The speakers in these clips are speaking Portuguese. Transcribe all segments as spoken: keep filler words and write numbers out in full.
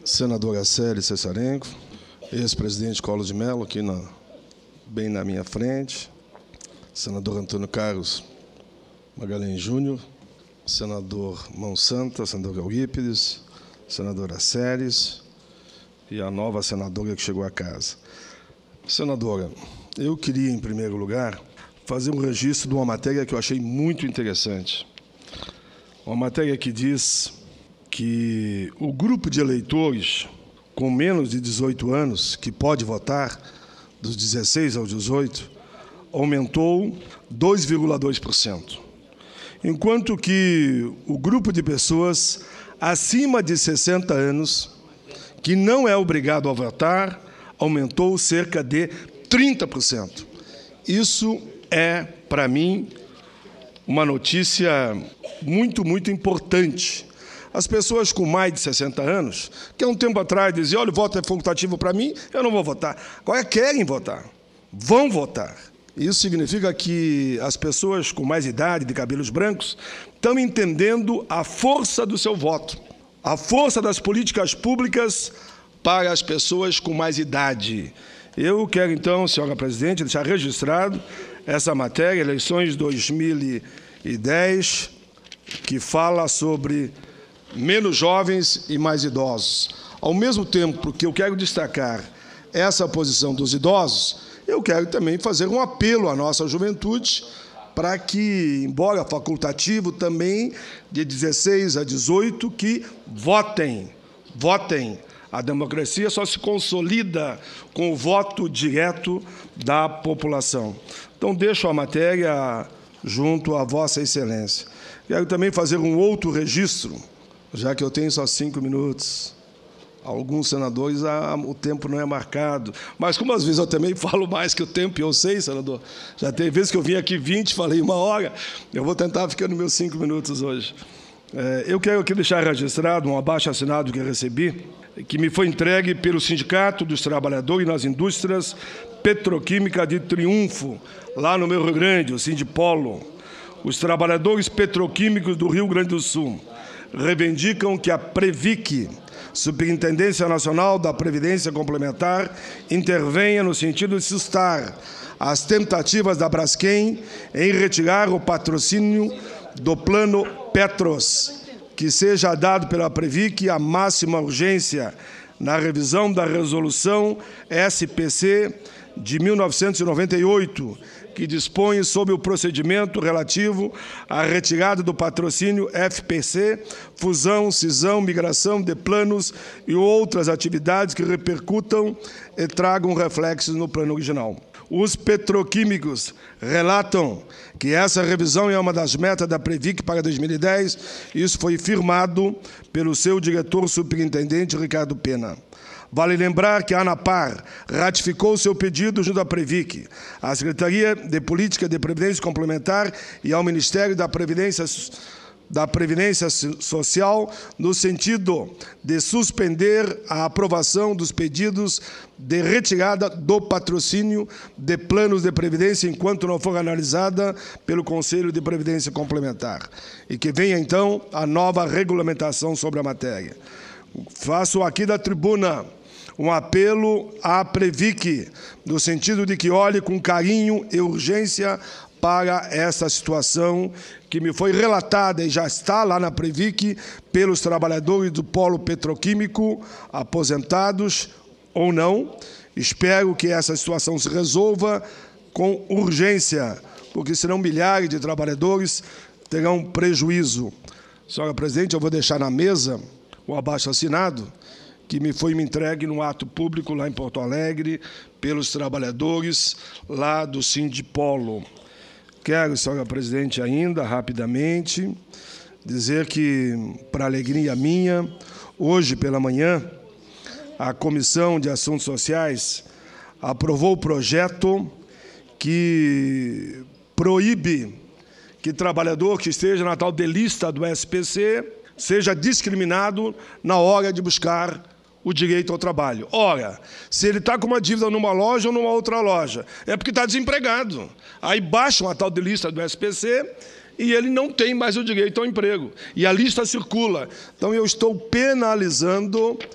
senadora Célia Cessarenko, ex-presidente Collor de Mello, aqui na, bem na minha frente, senador Antônio Carlos Magalhães Júnior, senador Mão Santa, senador Eurípides, senadora Séries e a nova senadora que chegou à casa. Senadora, eu queria, em primeiro lugar, fazer um registro de uma matéria que eu achei muito interessante. Uma matéria que diz que o grupo de eleitores com menos de dezoito anos, que pode votar, dos dezesseis aos dezoito, aumentou dois vírgula dois por cento. Enquanto que o grupo de pessoas acima de sessenta anos, que não é obrigado a votar, aumentou cerca de trinta por cento. Isso é, para mim, uma notícia muito, muito importante. As pessoas com mais de sessenta anos, que há um tempo atrás diziam, olha, o voto é facultativo para mim, eu não vou votar. Agora querem votar, vão votar. Isso significa que as pessoas com mais idade, de cabelos brancos, estão entendendo a força do seu voto, a força das políticas públicas para as pessoas com mais idade. Eu quero, então, senhora presidente, deixar registrado essa matéria, eleições dois mil e dez, que fala sobre menos jovens e mais idosos. Ao mesmo tempo que eu quero destacar essa posição dos idosos, eu quero também fazer um apelo à nossa juventude para que, embora facultativo também, de dezesseis a dezoito, que votem, votem. A democracia só se consolida com o voto direto da população. Então, deixo a matéria junto a Vossa Excelência. Quero também fazer um outro registro, já que eu tenho só cinco minutos. Alguns senadores, ah, o tempo não é marcado. Mas, como às vezes eu também falo mais que o tempo, e eu sei, senador, já tem vezes que eu vim aqui vinte, falei uma hora, eu vou tentar ficar nos meus cinco minutos hoje. É, eu quero aqui deixar registrado um abaixo-assinado que recebi, que me foi entregue pelo Sindicato dos Trabalhadores nas Indústrias Petroquímicas de Triunfo, lá no meu Rio Grande, o Sindipolo. Os trabalhadores petroquímicos do Rio Grande do Sul reivindicam que a Previc, Superintendência Nacional da Previdência Complementar, intervenha no sentido de sustar as tentativas da Braskem em retirar o patrocínio do Plano Petros, que seja dado pela Previc a máxima urgência na revisão da Resolução S P C de mil novecentos e noventa e oito, que dispõe sobre o procedimento relativo à retirada do patrocínio F P C, fusão, cisão, migração de planos e outras atividades que repercutam e tragam reflexos no plano original. Os petroquímicos relatam que essa revisão é uma das metas da Previc para dois mil e dez. Isso foi firmado pelo seu diretor superintendente, Ricardo Pena. Vale lembrar que a ANAPAR ratificou seu pedido junto à Previc, à Secretaria de Política de Previdência Complementar e ao Ministério da Previdência da Previdência Social, no sentido de suspender a aprovação dos pedidos de retirada do patrocínio de planos de previdência enquanto não for analisada pelo Conselho de Previdência Complementar, e que venha, então, a nova regulamentação sobre a matéria. Faço aqui da tribuna um apelo à Previc, no sentido de que olhe com carinho e urgência para essa situação que me foi relatada e já está lá na Previc pelos trabalhadores do polo petroquímico, aposentados ou não. Espero que essa situação se resolva com urgência, porque senão milhares de trabalhadores terão prejuízo. Senhora presidente, eu vou deixar na mesa o abaixo-assinado que me foi me entregue num ato público lá em Porto Alegre pelos trabalhadores lá do Sindipolo. Quero, senhora presidente, ainda, rapidamente, dizer que, para alegria minha, hoje pela manhã, a Comissão de Assuntos Sociais aprovou o projeto que proíbe que trabalhador que esteja na tal de lista do S P C seja discriminado na hora de buscar o direito ao trabalho. Ora, se ele está com uma dívida numa loja ou numa outra loja, é porque está desempregado. Aí baixam a tal de lista do S P C e ele não tem mais o direito ao emprego. E a lista circula. Então, eu estou penalizando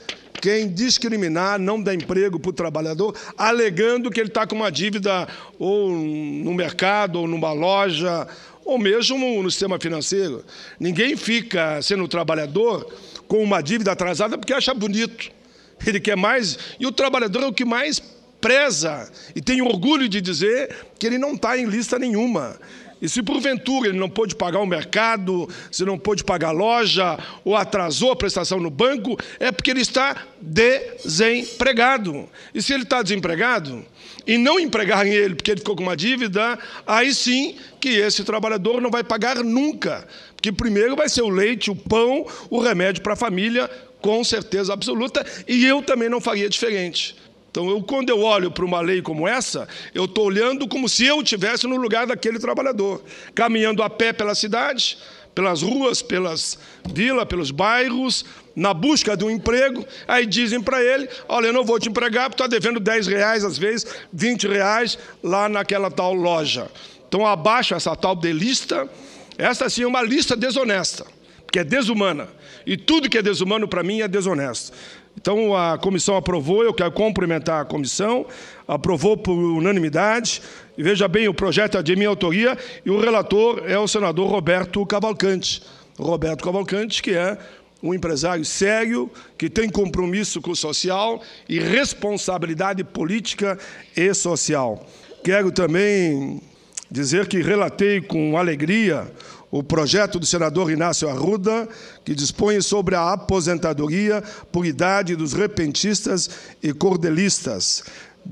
quem discriminar, não dá emprego para o trabalhador, alegando que ele está com uma dívida ou no mercado, ou numa loja, ou mesmo no sistema financeiro. Ninguém fica sendo trabalhador com uma dívida atrasada porque acha bonito. Ele quer mais, e o trabalhador é o que mais preza, e tem orgulho de dizer que ele não está em lista nenhuma. E se porventura ele não pôde pagar o mercado, se não pôde pagar a loja, ou atrasou a prestação no banco, é porque ele está desempregado. E se ele está desempregado, e não empregarem ele porque ele ficou com uma dívida, aí sim que esse trabalhador não vai pagar nunca. Porque primeiro vai ser o leite, o pão, o remédio para a família, com certeza absoluta, e eu também não faria diferente. Então, eu, quando eu olho para uma lei como essa, eu estou olhando como se eu estivesse no lugar daquele trabalhador, caminhando a pé pela cidade, pelas ruas, pelas vilas, pelos bairros, na busca de um emprego. Aí dizem para ele, olha, eu não vou te empregar porque está devendo dez reais, às vezes vinte reais, lá naquela tal loja. Então, abaixo essa tal de lista, essa sim é uma lista desonesta, que é desumana. E tudo que é desumano, para mim, é desonesto. Então, a comissão aprovou, eu quero cumprimentar a comissão, aprovou por unanimidade, e veja bem, o projeto é de minha autoria, e o relator é o senador Roberto Cavalcante. Roberto Cavalcante, que é um empresário sério, que tem compromisso com o social e responsabilidade política e social. Quero também dizer que relatei com alegria o projeto do senador Inácio Arruda, que dispõe sobre a aposentadoria por idade dos repentistas e cordelistas.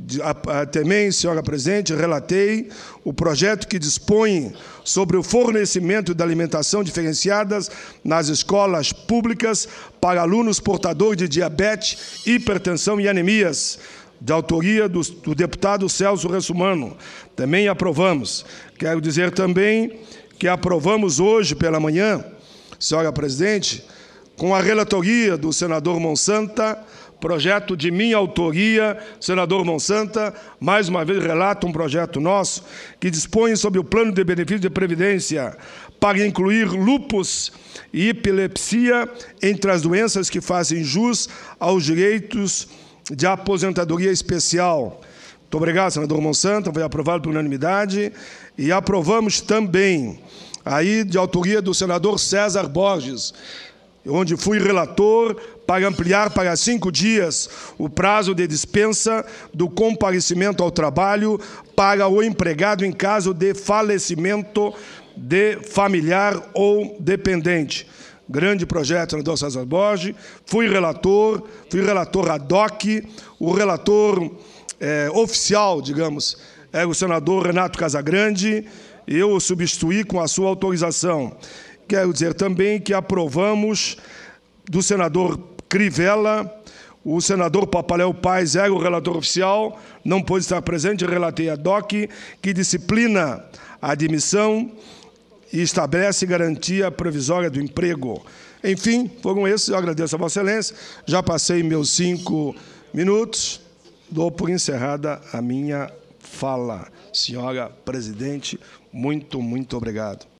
Também, senhora presidente, relatei o projeto que dispõe sobre o fornecimento de alimentação diferenciadas nas escolas públicas para alunos portadores de diabetes, hipertensão e anemias, de autoria do, do deputado Celso Russomano. Também aprovamos. Quero dizer também que aprovamos hoje pela manhã, senhora presidente, com a relatoria do senador Monsanta, projeto de minha autoria, senador Monsanta, mais uma vez relata um projeto nosso, que dispõe sobre o plano de benefício de previdência para incluir lúpus e epilepsia entre as doenças que fazem jus aos direitos de aposentadoria especial. Muito obrigado, senador Monsanta, foi aprovado por unanimidade. E aprovamos também, aí de autoria do senador César Borges, onde fui relator para ampliar para cinco dias o prazo de dispensa do comparecimento ao trabalho para o empregado em caso de falecimento de familiar ou dependente. Grande projeto, senador César Borges. Fui relator, fui relator ad hoc, o relator é, oficial, digamos, é o senador Renato Casagrande, eu o substituí com a sua autorização. Quero dizer também que aprovamos do senador Crivella, o senador Papaléu Paz era o relator oficial, não pôde estar presente, relatei ad hoc, que disciplina a admissão e estabelece garantia provisória do emprego. Enfim, foram esses, eu agradeço a Vossa Excelência, já passei meus cinco minutos, dou por encerrada a minha fala. Senhora presidente, muito, muito obrigado.